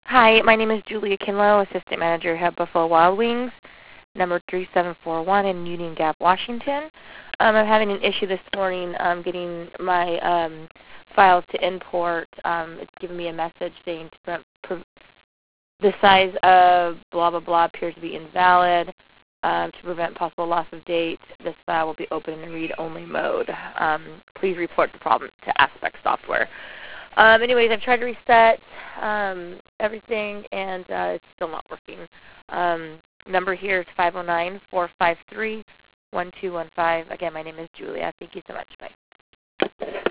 Hi, my name is Julia Kinlow, Assistant Manager at Buffalo Wild Wings, number 3741 in Union Gap, Washington. I'm having an issue this morning getting my files to import. It's giving me a message saying the size of blah, blah, blah appears to be invalid. To prevent possible loss of date, this file will be open in read-only mode. Please report the problem to Aspect Software. Anyways, I've tried to reset everything, and it's still not working. Number here is 509-453-1215. Again, my name is Julia. Thank you so much. Bye.